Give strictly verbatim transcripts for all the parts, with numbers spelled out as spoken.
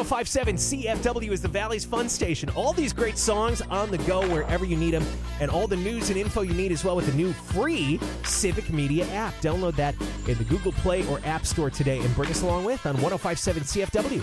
five point seven C F W is the Valley's fun station. All these great songs on the go wherever you need them, and all the news and info you need as well with the new free Civic Media app. Download that in the Google Play or App Store today and bring us along with on one oh five point seven C F W.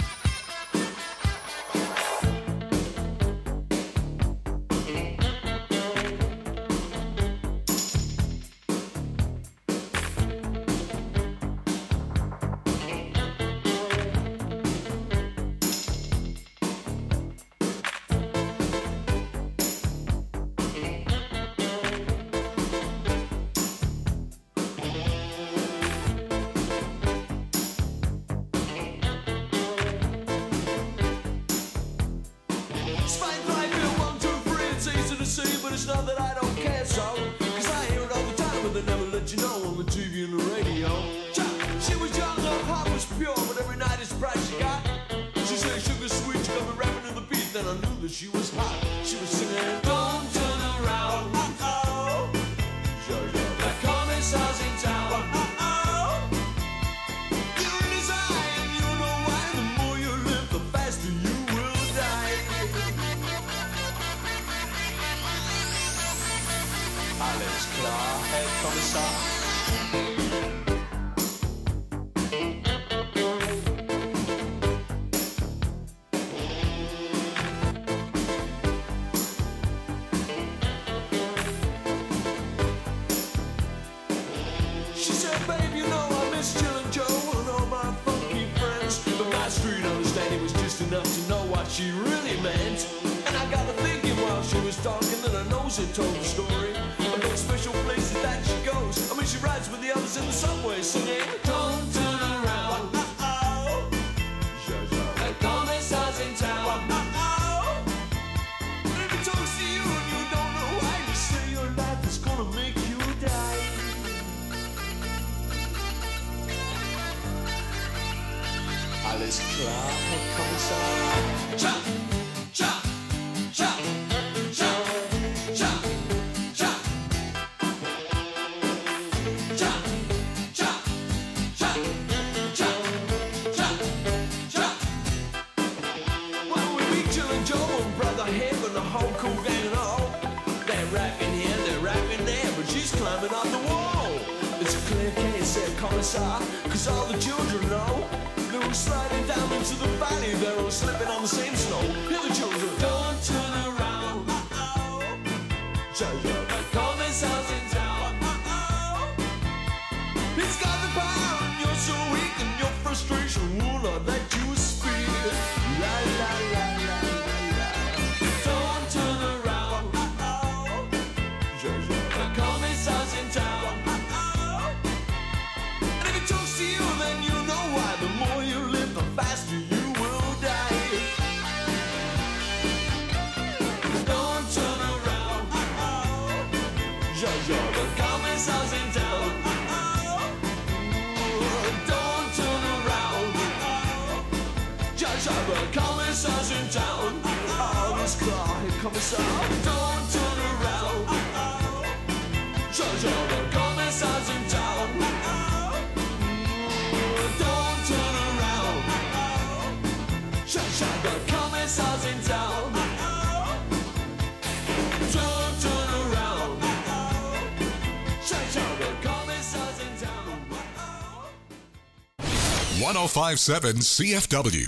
one oh five point seven C F W.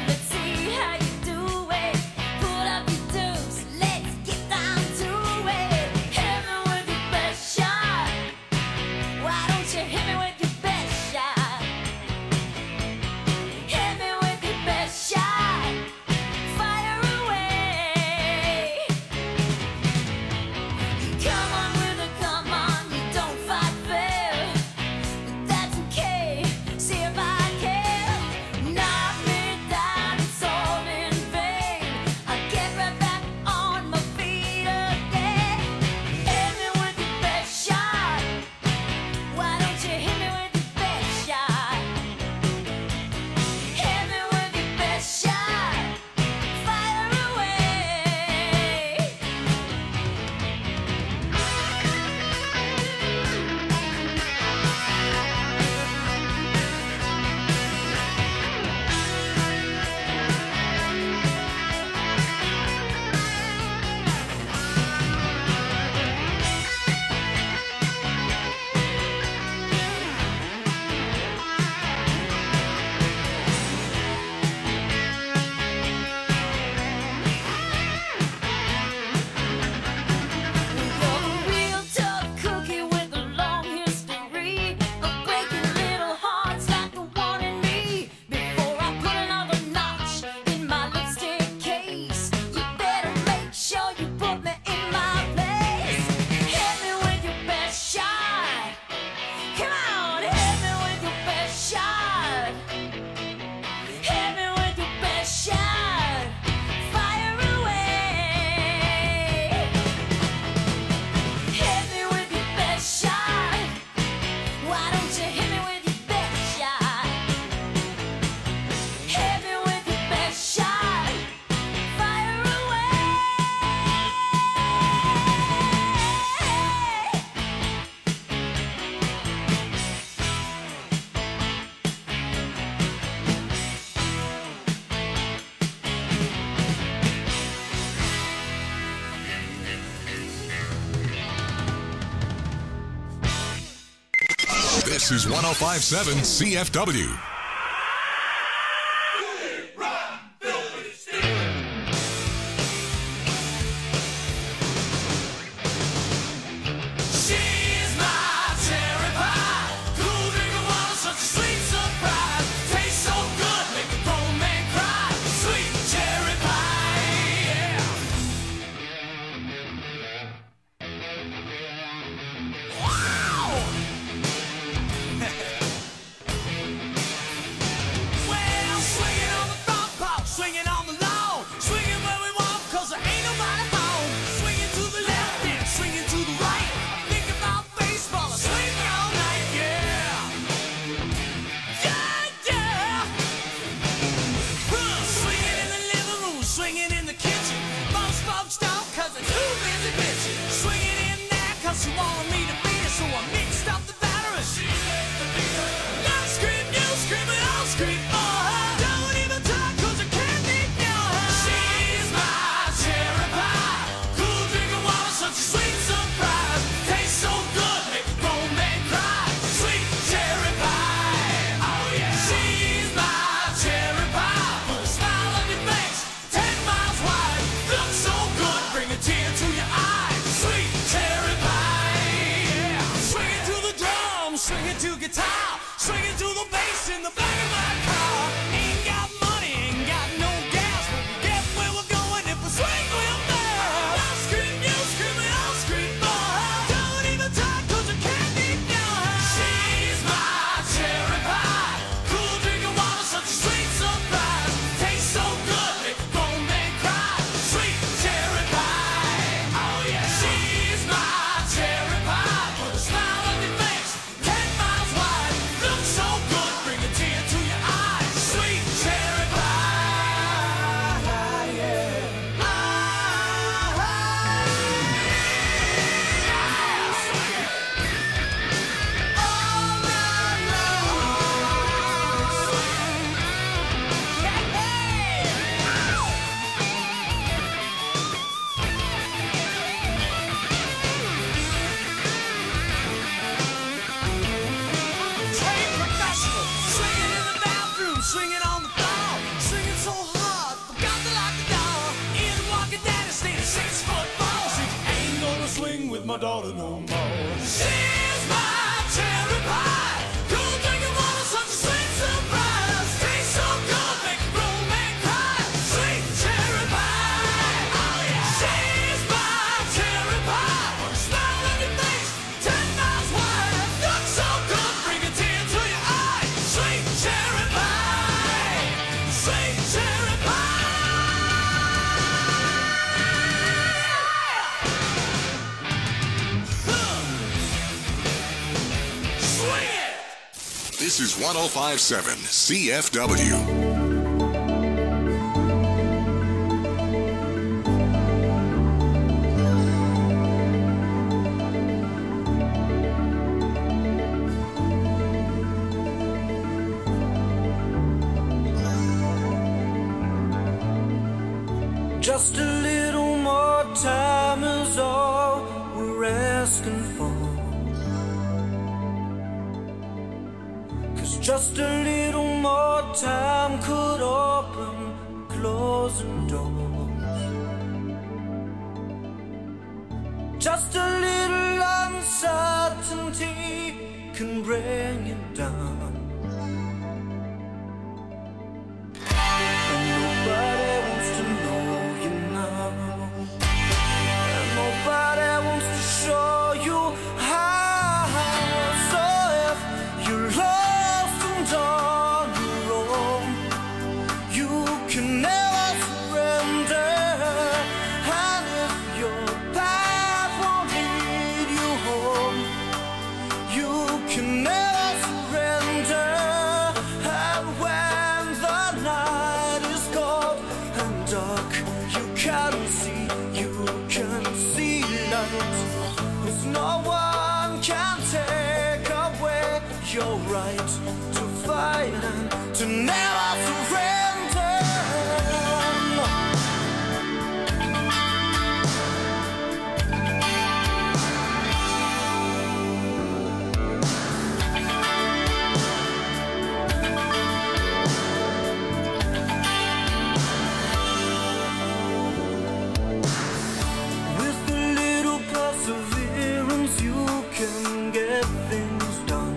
Let's get down to it. This is one oh five point seven C F W. This is one oh five point seven C F W. Just a little more time is all we're asking for. 'Cause just a little more time could open closing doors. Just a little uncertainty can bring it down. And nobody wants to know you now. And nobody wants to show you how. So if you're lost and on your own, you can never surrender. And if your path won't lead you home, you can never surrender. And when the night is cold and dark, you can see, you can see light. 'Cause no one can take away your right to fight and to never surrender. get things done.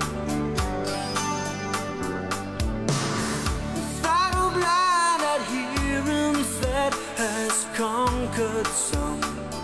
Without a blind adherence that has conquered some.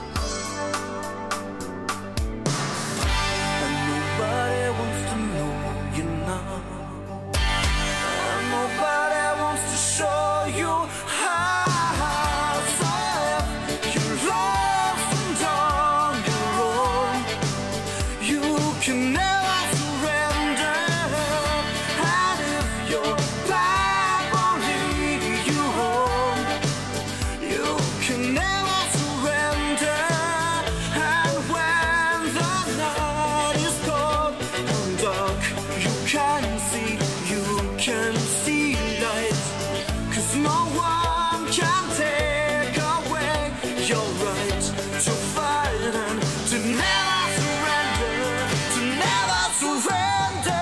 And nobody wants to know you now. And nobody wants to show you how. So if you're lost and on your own, you can never surrender. And if your back won't lead you home, you can never surrender. And when the night is cold and dark, you can see, you can see light. 'Cause no one can take away your right to fight and to never surrender, to never surrender.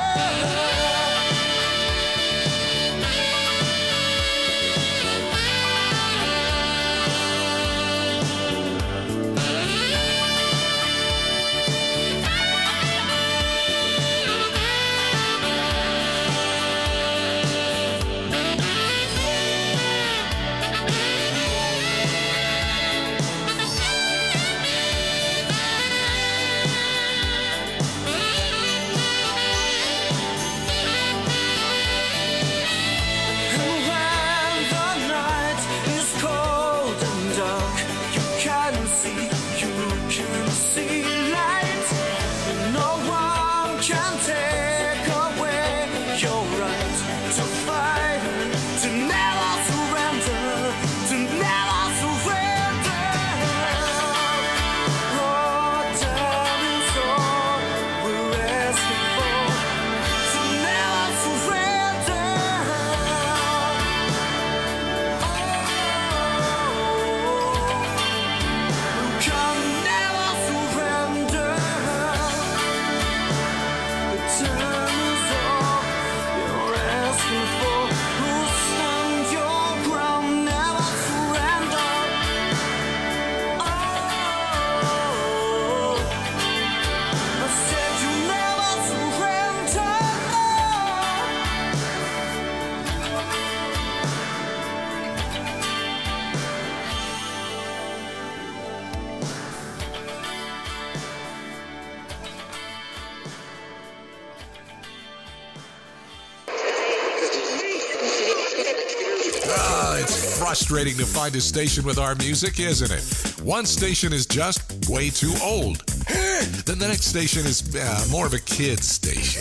And when the night is cold and dark, you can see, you can see light. And no one can take away your right to fight and to never surrender, to never surrender. Oh, time is all we're asking for, to never surrender. You can never surrender. The time is all you're asking for. Oh, stand your ground, never surrender. Oh, I said you never surrender. Ah, it's frustrating to find a station with our music, isn't it? One station is just way too old. Then the next station is uh, more of a kid's station.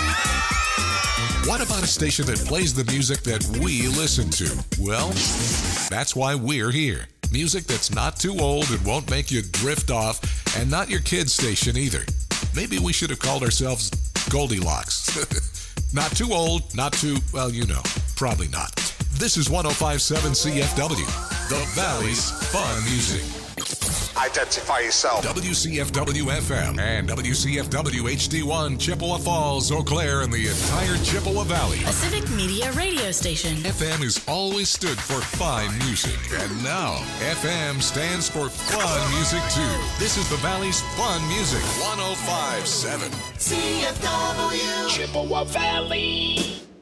What about a station that plays the music that we listen to? Well, that's why we're here. Music that's not too old and won't make you drift off, and not your kid's station either. Maybe we should have called ourselves Goldilocks. Not too old, not too, well, you know, probably not. This is one oh five point seven C F W, the Valley's Fun Music. Identify yourself. W C F W F M and W C F W H D one, Chippewa Falls, Eau Claire, and the entire Chippewa Valley. A civic media radio station. F M has always stood for fine music, and now F M stands for fun music too. This is the Valley's Fun Music, one oh five point seven C F W Chippewa Valley.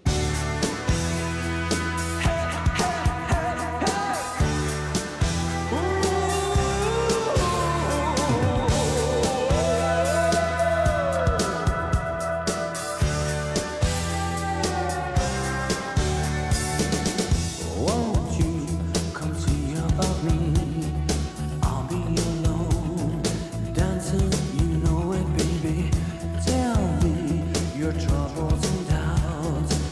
Won't you come see about me? I'll be alone, dancing, you know it, baby. Tell me your troubles and doubts.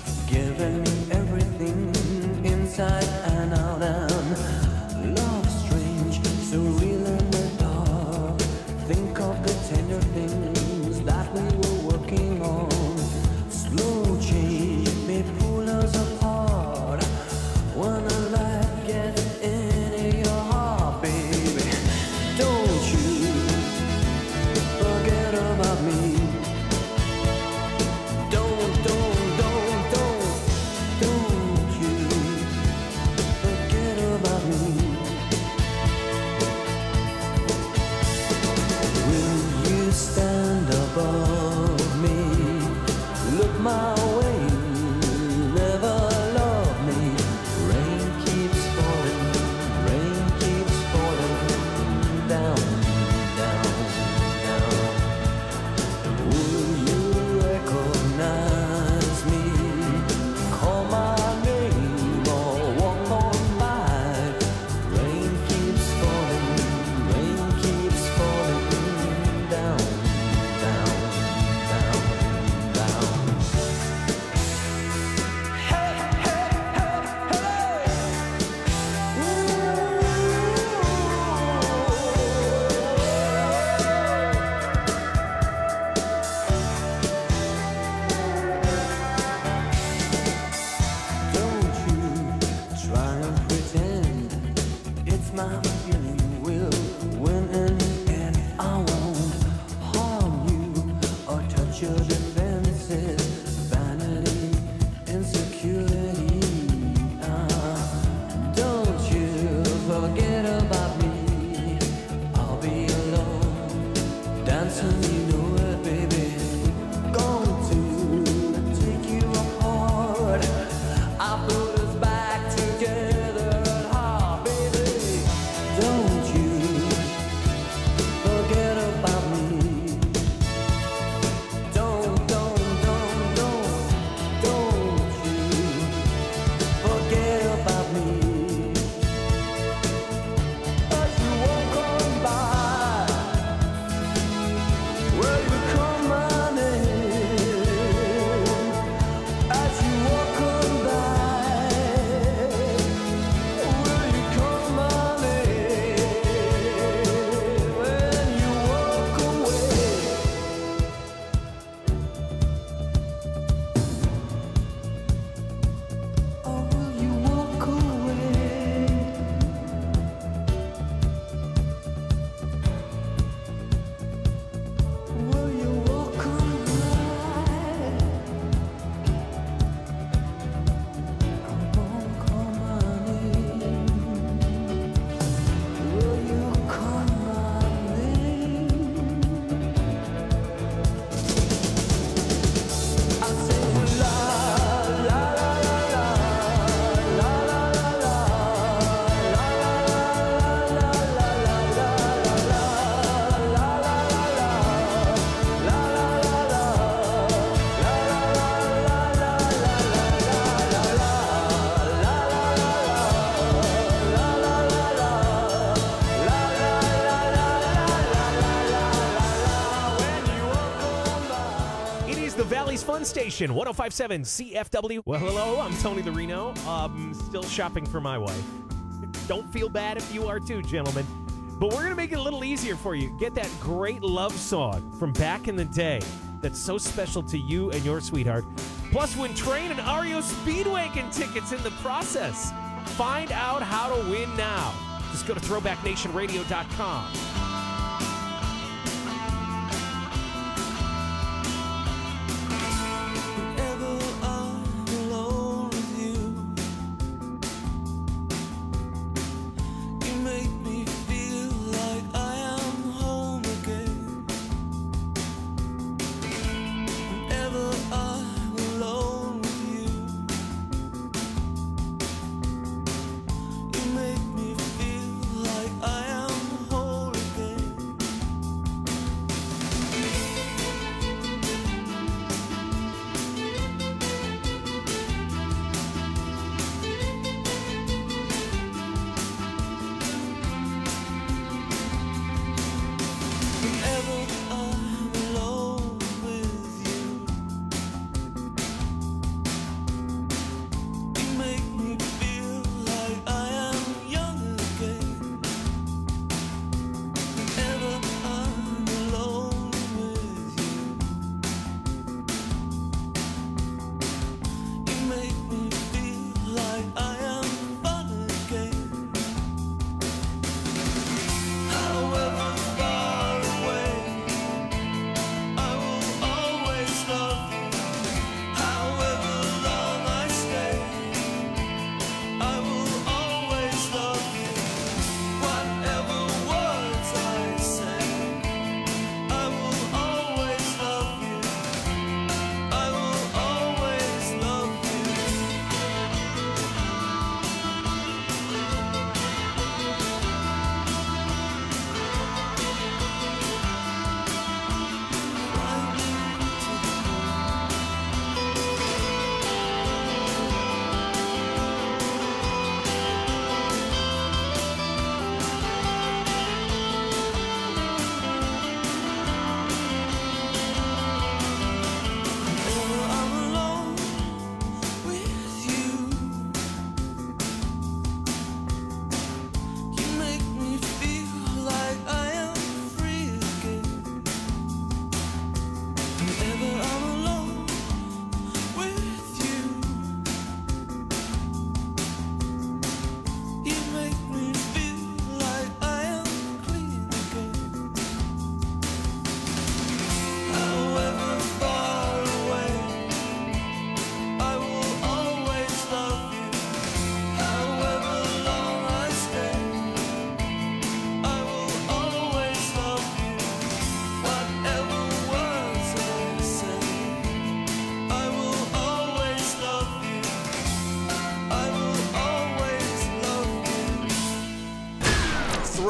Fun Station, one oh five point seven C F W. Well, hello, I'm Tony the Reno. Um, still shopping for my wife. Don't feel bad if you are too, gentlemen. But we're going to make it a little easier for you. Get that great love song from back in the day that's so special to you and your sweetheart. Plus, win train and R E O Speedwagon tickets in the process. Find out how to win now. Just go to throwback nation radio dot com. Make me feel like I am whole again.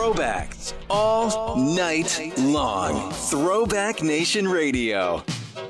throwbacks all night long. Throwback Nation Radio.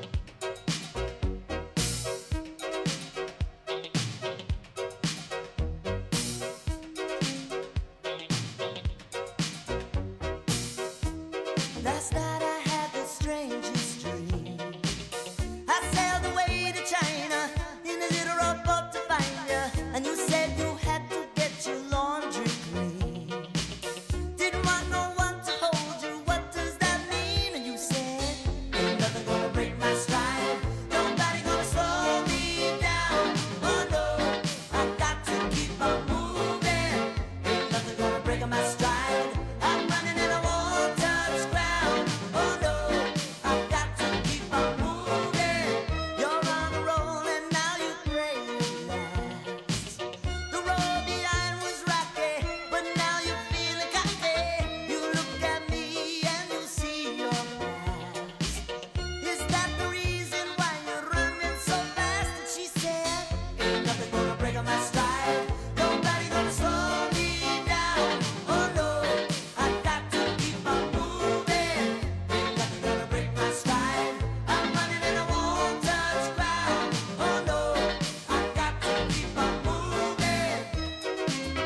Last night I had the strangest dream. I sailed away to China in a little rowboat to find you, and you said you had to get your laundry clean. Didn't want no one to hold you. What does that mean? And you said, ain't nothing gonna break my stride. Nobody gonna slow me down. Oh no, I got to keep on moving. Ain't nothing gonna break my stride. I'm running and I won't touch ground. Oh no, I've got to keep on moving. You're on a roll and now you pray you last. The road behind was rocky, but now you're feeling cocky. You look at me and you see your past. Is that the reason why you're running so fast? And she said, ain't nothing gonna break my stride. Nobody gonna slow me down. Oh no, I got to keep on moving. Ain't nothing gonna break my stride. I'm running and I won't touch ground. Oh no, I got to keep on moving.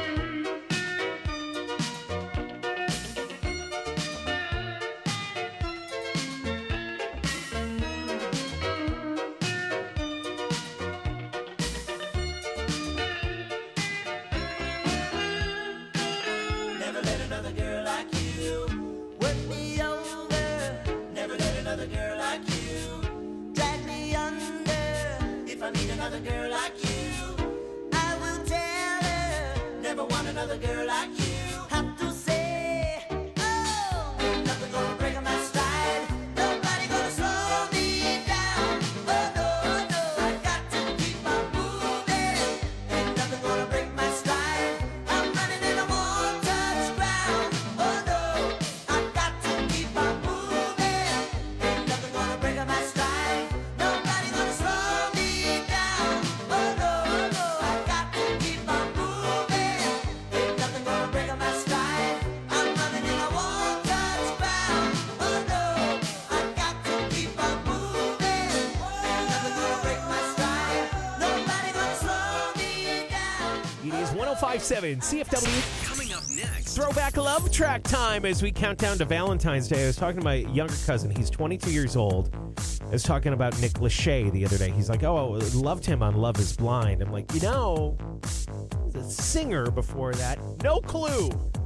Never let another girl like you work me over. Never let another girl like you drag me under. If I meet another girl like you, I will tell her. Never want another girl like you. Have to say, oh, ain't nothing gonna break my stride. Nobody gonna slow me down. Oh no, no, I got to keep on moving. Ain't nothing gonna break my stride. I'm running and I won't touch ground. Oh no, I got to keep on moving. Ain't nothing gonna break my stride. Nobody gonna slow me down. Oh no, no, I got to keep on moving. Ain't nothing gonna break my stride. I'm running and I won't touch ground. Oh no, I got to keep on moving. Ain't nothing gonna break my stride. Nobody gonna slow me down. It is one oh five point seven C F W. Coming up next. Throwback love track time as we count down to Valentine's Day. I was talking to my younger cousin. He's twenty-two years old. I was talking about Nick Lachey the other day. He's like, oh, I loved him on Love is Blind. I'm like, you know, he's a singer before that. No clue.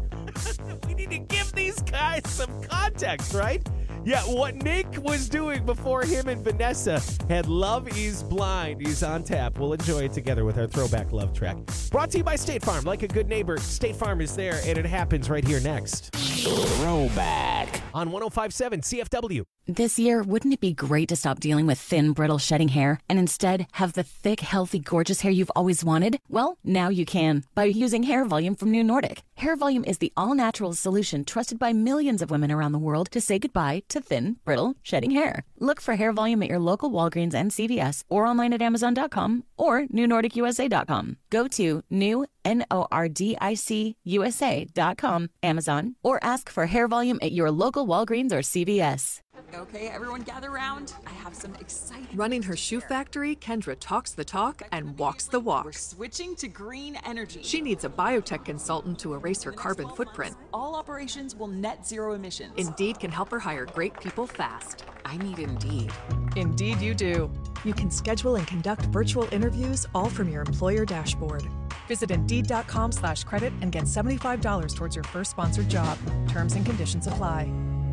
We need to give these guys some context, right? Yeah, what Nick was doing before him and Vanessa had Love is Blind. He's on tap. We'll enjoy it together with our throwback love track. Brought to you by State Farm. Like a good neighbor, State Farm is there, and it happens right here next. Throwback. On one oh five point seven C F W. This year, wouldn't it be great to stop dealing with thin, brittle, shedding hair and instead have the thick, healthy, gorgeous hair you've always wanted? Well, now you can by using Hair Volume from New Nordic. Hair Volume is the all-natural solution trusted by millions of women around the world to say goodbye to thin, brittle, shedding hair. Look for Hair Volume at your local Walgreens and C V S or online at Amazon dot com or New Nordic U S A dot com. Go to new N O R D I C U S A dot com, Amazon, or ask for Hair Volume at your local Walgreens or C V S. Okay, everyone gather around. I have some exciting. Running her shoe factory, Kendra talks the talk and walks the walk. We're switching to green energy. She needs a biotech consultant to erase her carbon footprint. All operations will net zero emissions. Indeed can help her hire great people fast. I need Indeed. Indeed you do. You can schedule and conduct virtual interviews all from your employer dashboard. Visit Indeed.com slash credit and get seventy-five dollars towards your first sponsored job. Terms and conditions apply.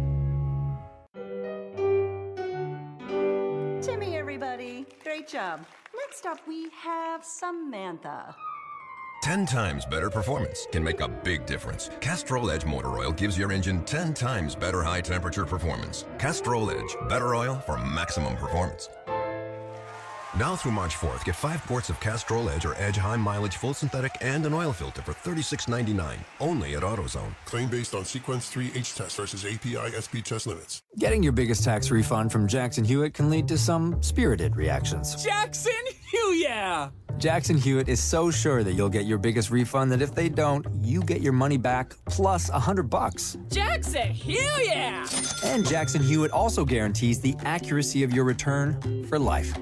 Timmy, everybody. Great job. Next up, we have Samantha. ten times better performance can make a big difference. Castrol Edge Motor Oil gives your engine ten times better high-temperature performance. Castrol Edge, better oil for maximum performance. Now through March fourth, get five quarts of Castrol Edge or Edge High Mileage Full Synthetic and an oil filter for thirty-six ninety-nine, only at AutoZone. Claim based on Sequence three H test versus A P I S P test limits. Getting your biggest tax refund from Jackson Hewitt can lead to some spirited reactions. Jackson Hewitt! Jackson Hewitt is so sure that you'll get your biggest refund that if they don't, you get your money back plus a hundred bucks. Jackson Hewitt! And Jackson Hewitt also guarantees the accuracy of your return for life.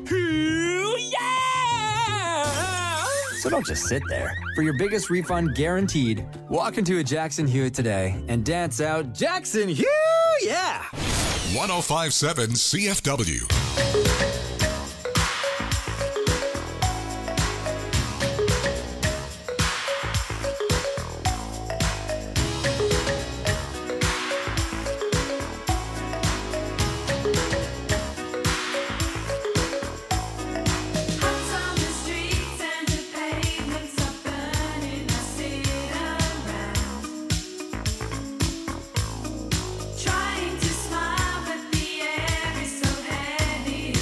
So don't just sit there. For your biggest refund guaranteed, walk into a Jackson Hewitt today and dance out Jackson Hewitt! Yeah! one oh five point seven C F W. Trying to smile, but the air is so heavy.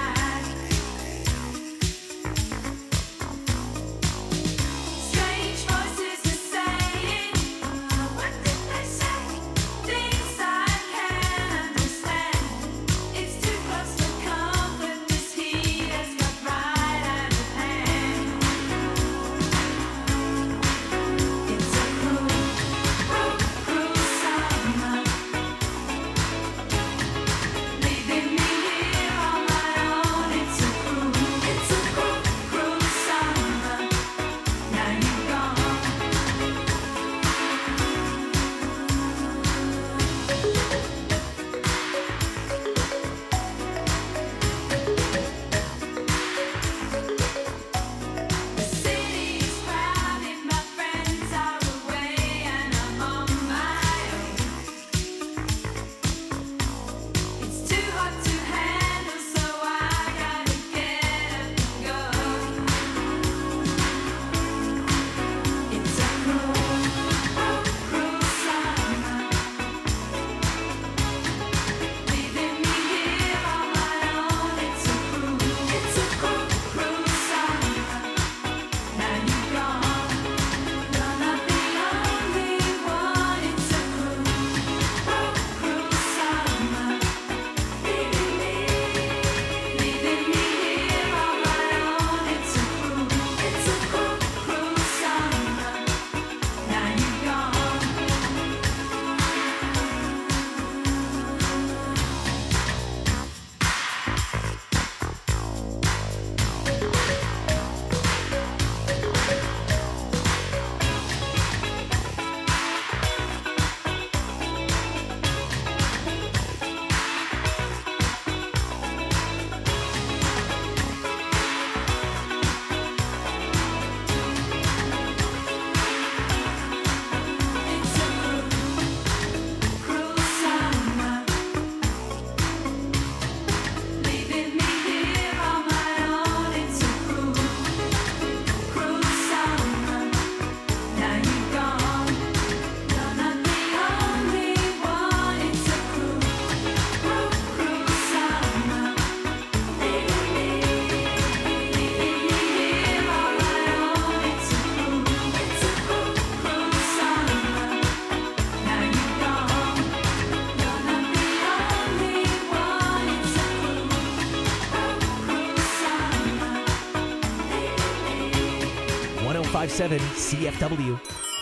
five seven C F W.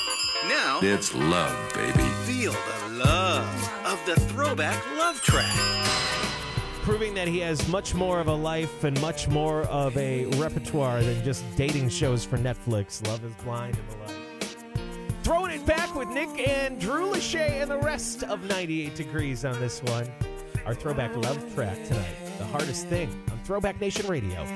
Now, it's love, baby. Feel the love of the Throwback Love Track. Proving that he has much more of a life and much more of a repertoire than just dating shows for Netflix. Love is Blind and the like. Throwing it back with Nick and Drew Lachey and the rest of ninety-eight Degrees on this one. Our Throwback Love Track tonight. The hardest thing on Throwback Nation Radio.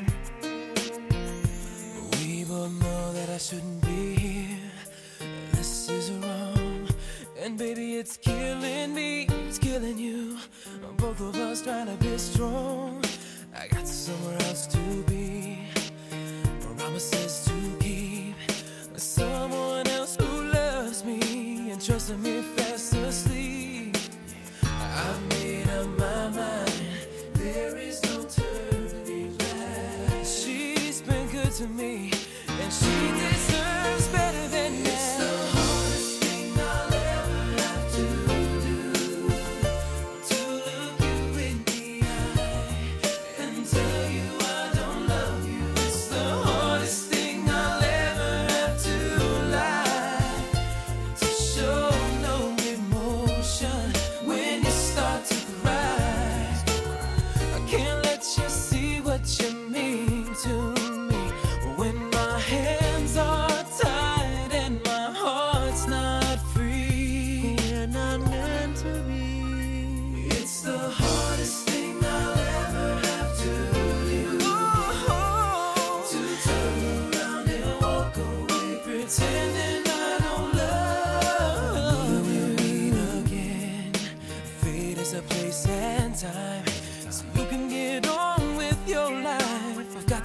We both know that I shouldn't be here. This is wrong. And baby, it's killing me. It's killing you. Both of us trying to be strong. I got somewhere else to be. Promises to keep. Someone else who loves me and trusting me fast asleep. I've made up my mind. There is no turning back. She's been good to me, and she deserves better than that. It's the hardest thing I'll ever have to do, to look you in the eye and tell you I don't love you. It's the hardest thing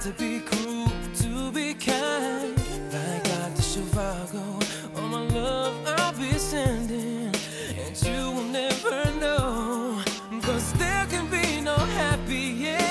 to be cruel, to be kind. Like Doctor Zhivago, all my love I'll be sending, and you will never know, 'cause there can be no happy ending.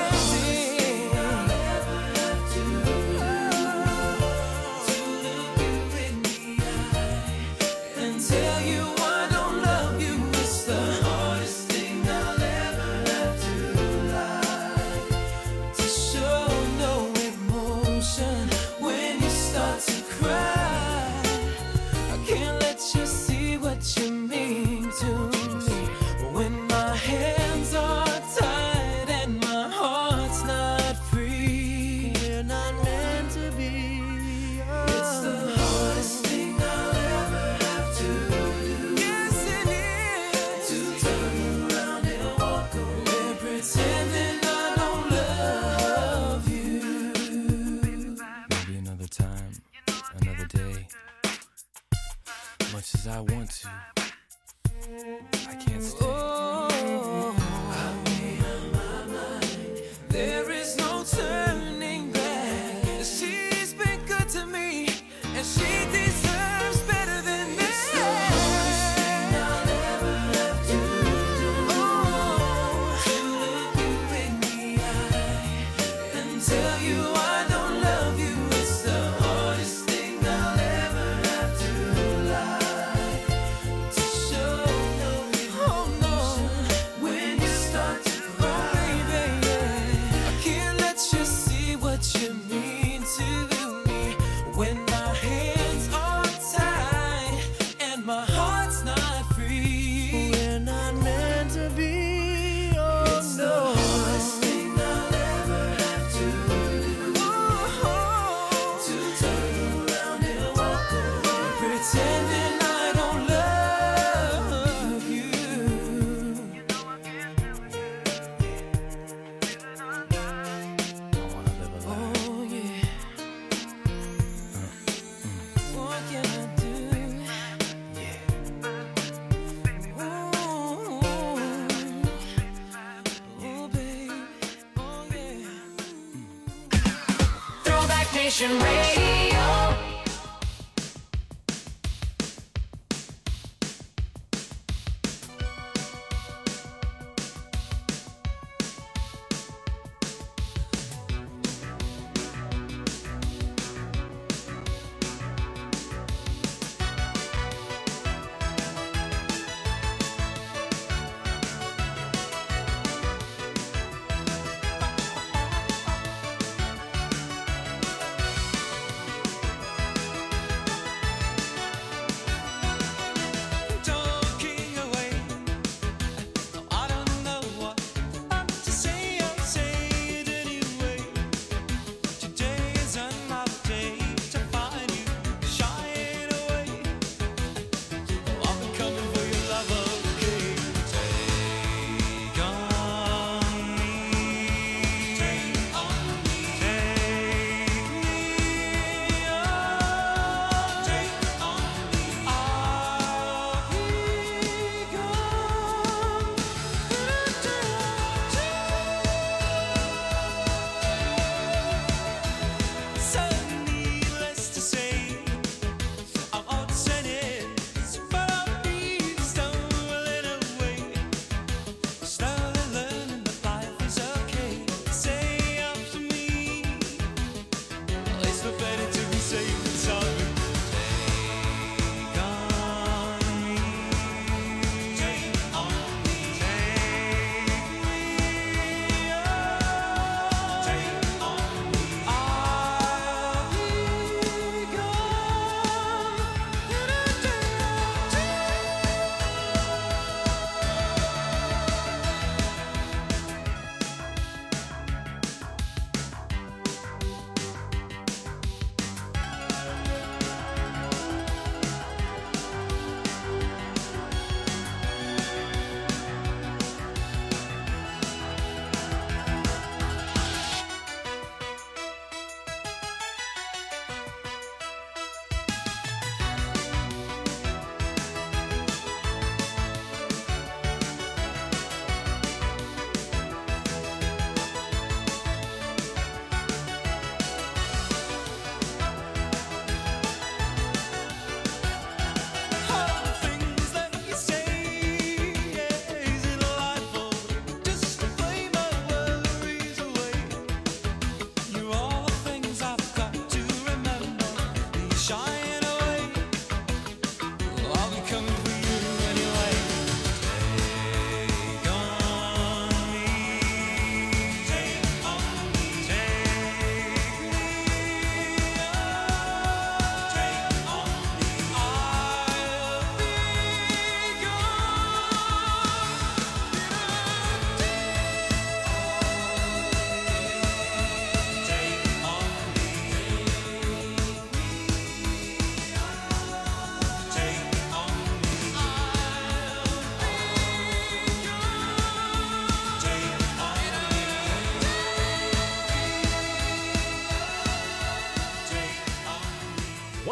I want to, I can't stay. Oh, I made up my mind. There is no turning back. She's been good to me, and she deserves better than this. It's the hardest thing I'll ever have to do. Oh, to look you in the eye and tell you I don't love you. It's the hardest thing I'll ever have to lie. Nation Radio.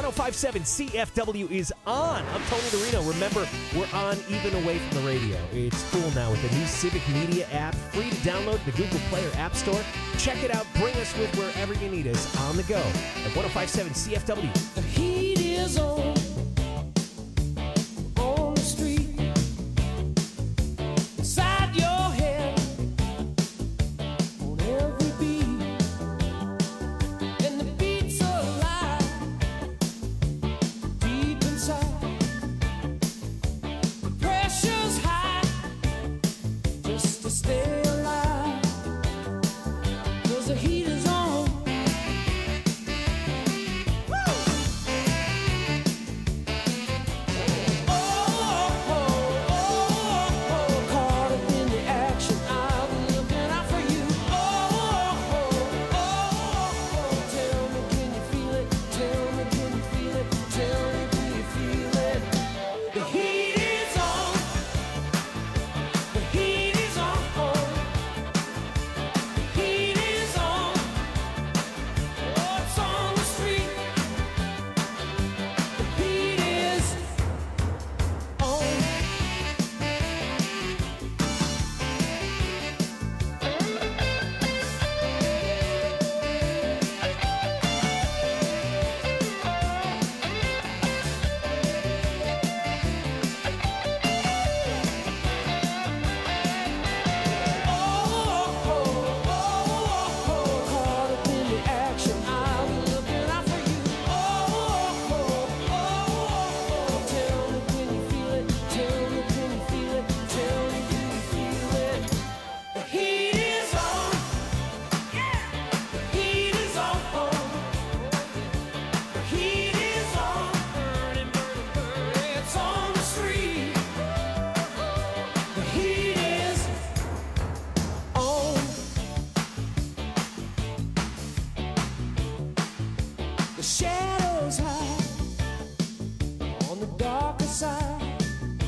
one oh five point seven C F W is on. I'm Tony Dorino. Remember, we're on even away from the radio. It's cool now with the new Civic Media app. Free to download the Google Play or App Store. Check it out. Bring us with wherever you need us on the go at one oh five point seven C F W. The heat is on. On the street. Inside your head. On every beat. And the beats are alive. Deep inside. The pressure's high. Just to stay alive. 'Cause the heat is on. Shadows high on the darker side.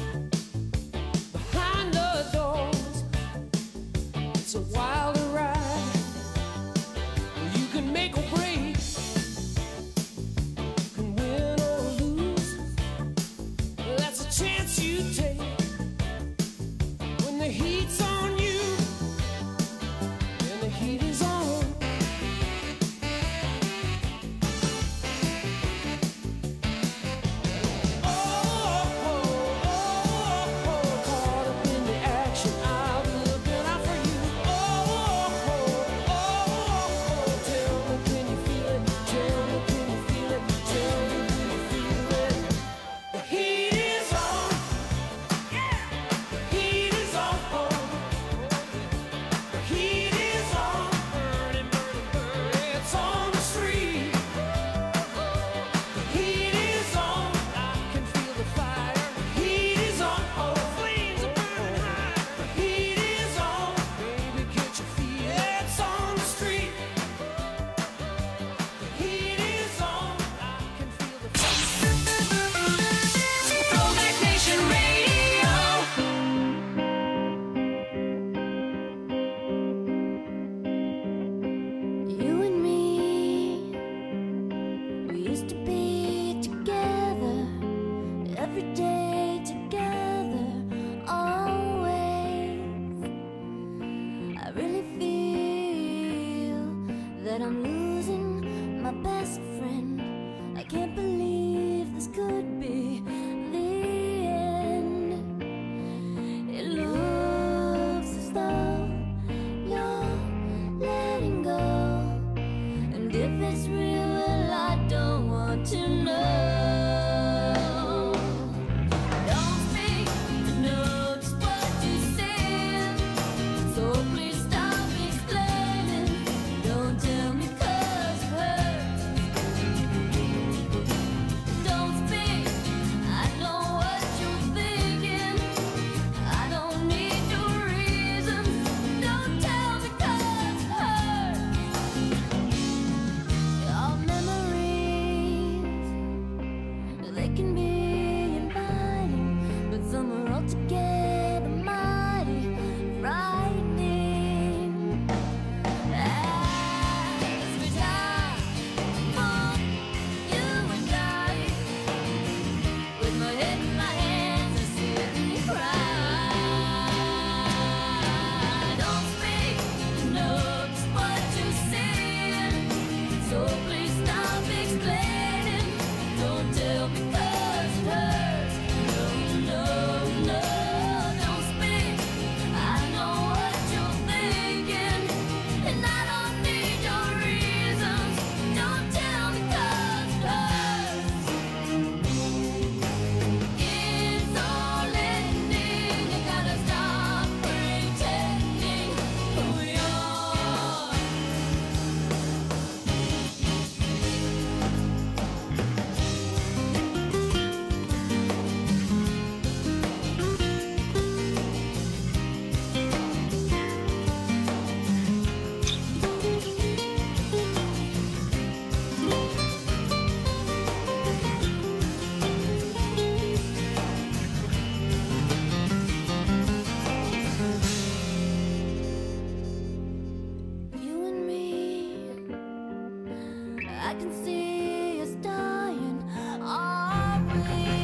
Behind the doors, it's a wild ride. You can make or break, you can win or lose. That's a chance you take when the heat's on you, and the heat is on. Don't speak. I can see us dying, are we?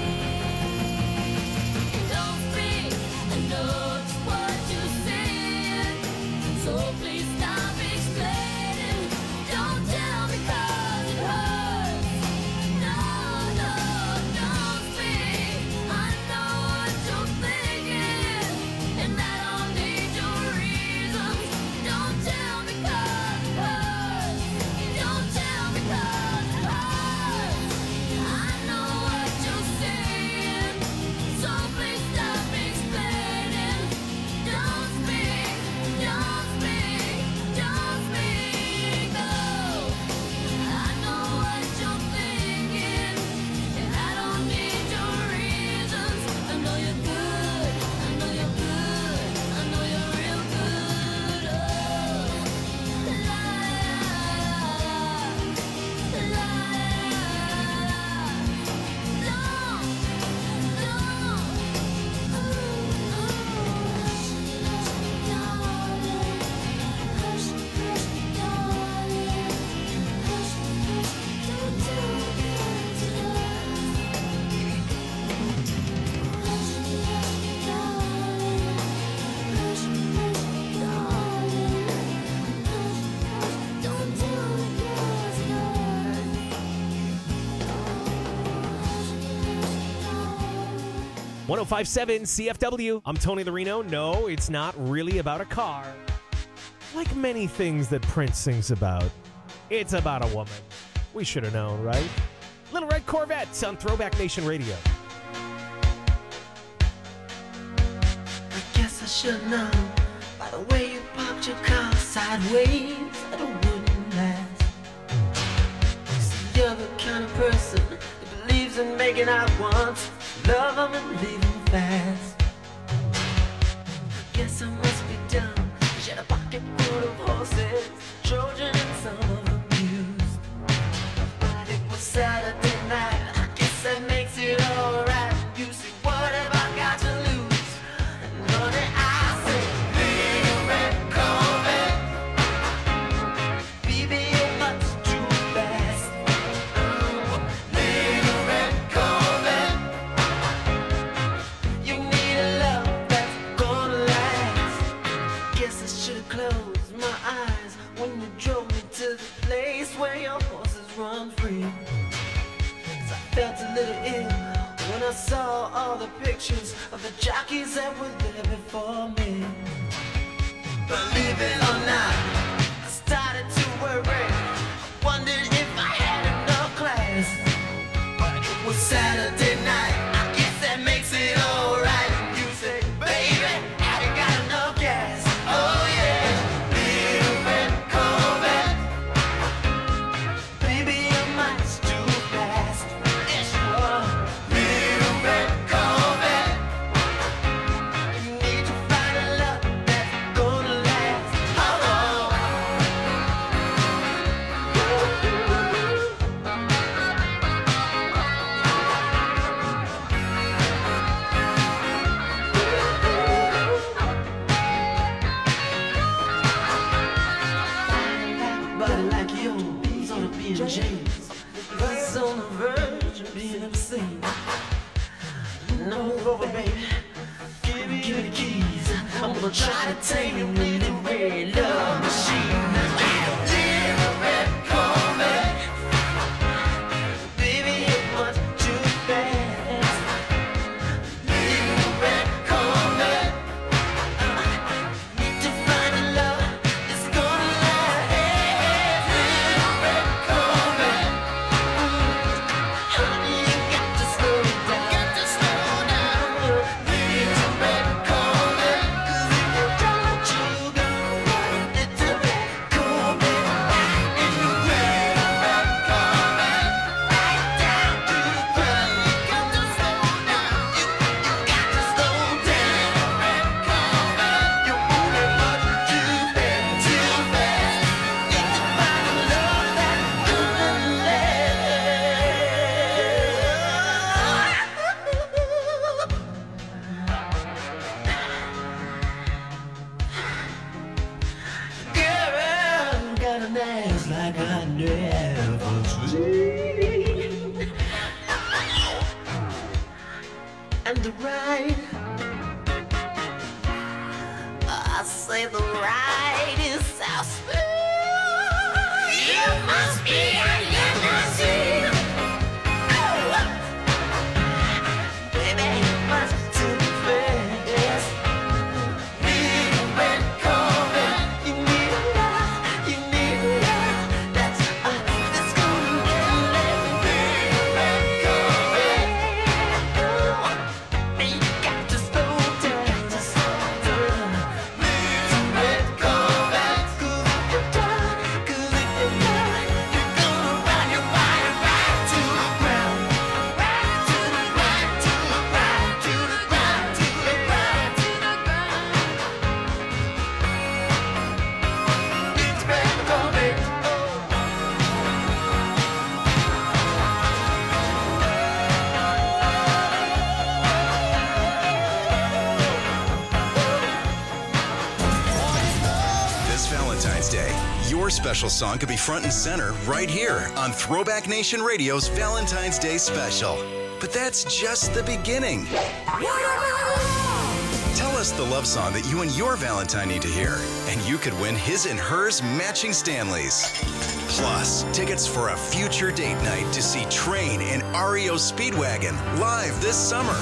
Don't speak, I know just what you're saying, so please stop explaining. Don't tell me 'cause it hurts. No, no, don't speak. I know what you're thinking, and I don't need your reasons. Don't tell me 'cause it hurts. Don't tell me 'cause it hurts. I know what you're saying, so please stop explaining. Don't speak, don't speak, don't speak, no. I know what you're thinking, and I don't need your reasons. I know you're good, I know you're good, I know you're real good. Oh, la, la, la, one oh five point seven C F W. I'm Tony Larino. No, it's not really about a car. Like many things that Prince sings about, it's about a woman. We should have known, right? Little Red Corvettes on Throwback Nation Radio. I guess I should know by the way you parked your car sideways that it wouldn't last. See, you're the kind of person that believes in making out once, love them and leave them fast. I guess I must be dumb. She had a pocket full of horses, Trojan and some of them used. But it was Saturday night, I guess that makes it alright. You see, what have I got to lose? And honey, I said, little red Corvette, baby, you're much too fast. Little red Corvette, you need a love that's gonna last. Guess I should've closed my eyes when you drove me to the place where your horses run free. 'Cause I felt a little ill when I saw all the pictures of the jockeys that were there before me. Believe it or not, I started to worry. I wondered if I had enough class. But it was Saturday night, I guess that makes it alright. And you say, baby, I ain't got enough gas. Oh yeah, little red Corvette, baby, you're much too fast. Yes, you are. Little red Corvette, you need to find a love that's gonna last. Oh, body like yours ought to be in chains. It's on the verge of being obscene. No, over, baby. Give me, give me the keys. I'm gonna try to tame your little red love machine. Little red Corvette, baby, you're much too fast. Little red Corvette, need to find a love that's gonna last. Little red Corvette, honey, you got to slow down. Got to slow down. Little red Corvette, 'cause if you don't, you go. Little red Corvette, and you red red Corvette, right down to the ground. You got to slow down. You you got to slow down. Red Corvette, you're moving much too fast, too fast. Need to find a love that's gonna last. Girl, got an ass like I never seen. dream. And the ride, I say the ride is so smooth. You must be a limousine. Oh, baby, must too fast. Need a red carpet. You need a love, you need a love. That's uh, that's gonna kill it. Need a red carpet. Oh, you got to slow down, to slow down. Need a red carpet. 'Cause if you die, 'cause if you die, you're gonna ride your body right to the ground, right to the ground, to the ground, to the ground, to the ground, to the ground. It's red carpet. This Valentine's Day, your special song could be front and center right here on Throwback Nation Radio's Valentine's Day special. But that's just the beginning. Tell us the love song that you and your Valentine need to hear, and you could win his and hers matching Stanleys. Plus, tickets for a future date night to see Train and R E O Speedwagon live this summer.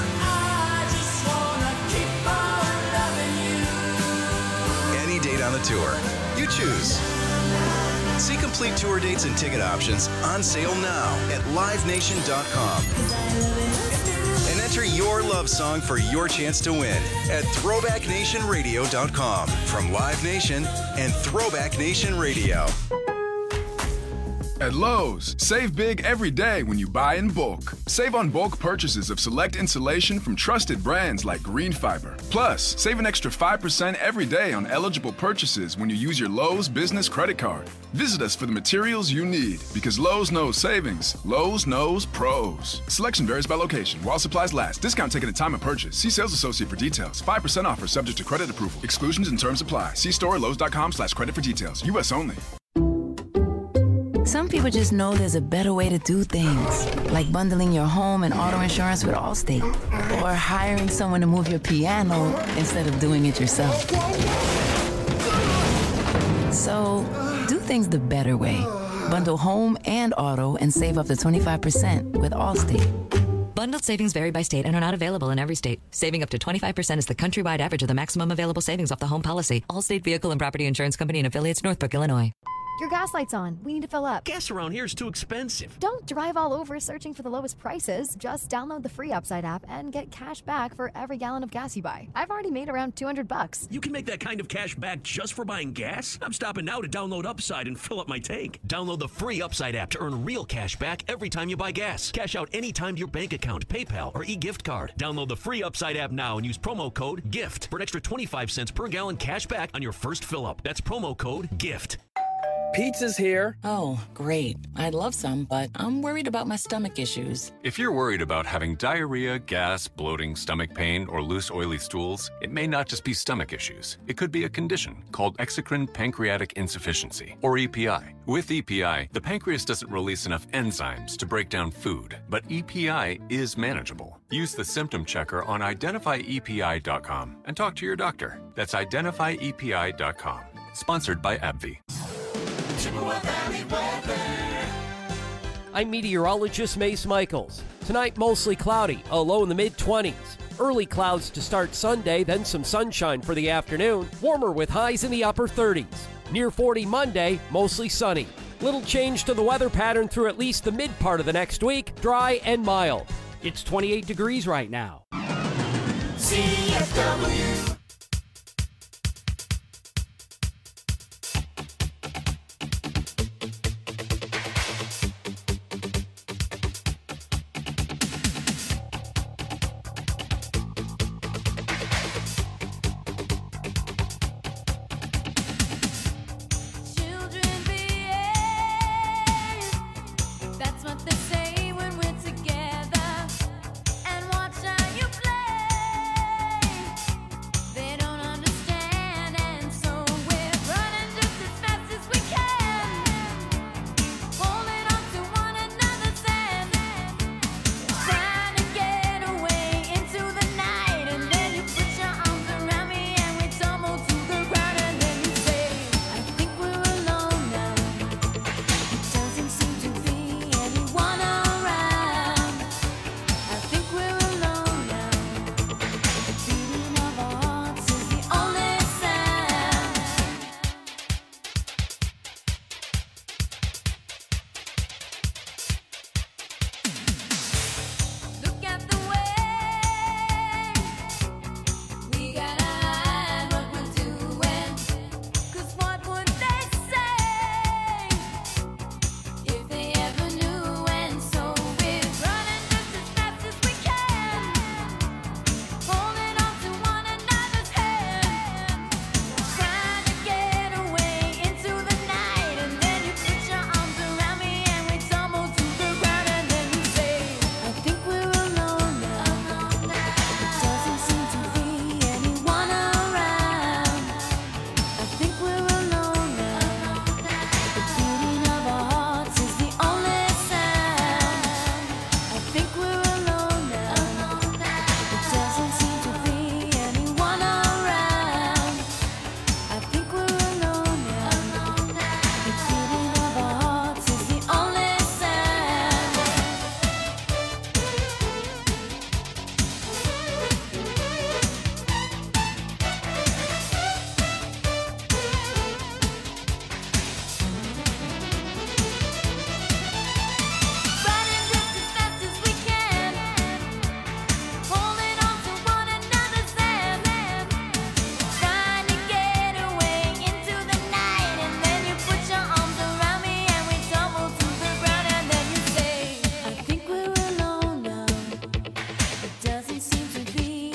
Any date on the tour, you choose. See complete tour dates and ticket options on sale now at live nation dot com. And enter your love song for your chance to win at throwback nation radio dot com from Live Nation and Throwback Nation Radio. At Lowe's, save big every day when you buy in bulk. Save on bulk purchases of select insulation from trusted brands like Green Fiber. Plus, save an extra five percent every day on eligible purchases when you use your Lowe's business credit card. Visit us for the materials you need, because Lowe's knows savings. Lowe's knows pros. Selection varies by location. While supplies last. Discount taken at time of purchase. See sales associate for details. five percent offer subject to credit approval. Exclusions and terms apply. See store at lowes dot com slash credit for details. U S only. Some people just know there's a better way to do things, like bundling your home and auto insurance with Allstate, or hiring someone to move your piano instead of doing it yourself. So, do things the better way. Bundle home and auto and save up to twenty-five percent with Allstate. Bundled savings vary by state and are not available in every state. Saving up to twenty-five percent is the countrywide average of the maximum available savings off the home policy. Allstate Vehicle and Property Insurance Company and affiliates, Northbrook, Illinois. Your gas light's on. We need to fill up. Gas around here is too expensive. Don't drive all over searching for the lowest prices. Just download the free Upside app and get cash back for every gallon of gas you buy. I've already made around two hundred bucks. You can make that kind of cash back just for buying gas? I'm stopping now to download Upside and fill up my tank. Download the free Upside app to earn real cash back every time you buy gas. Cash out anytime to your bank account, PayPal, or e-gift card. Download the free Upside app now and use promo code GIFT for an extra twenty-five cents per gallon cash back on your first fill up. That's promo code GIFT. Pizza's here. Oh, great. I'd love some, but I'm worried about my stomach issues. If you're worried about having diarrhea, gas, bloating, stomach pain, or loose, oily stools, it may not just be stomach issues. It could be a condition called exocrine pancreatic insufficiency, or E P I. With E P I, the pancreas doesn't release enough enzymes to break down food, but E P I is manageable. Use the symptom checker on identify E P I dot com and talk to your doctor. That's identify E P I dot com. Sponsored by AbbVie. I'm meteorologist Mace Michaels. Tonight, mostly cloudy, a low in the mid-twenties. Early clouds to start Sunday, then some sunshine for the afternoon. Warmer with highs in the upper thirties. Near forty Monday, mostly sunny. Little change to the weather pattern through at least the mid part of the next week, dry and mild. It's twenty-eight degrees right now. C F W.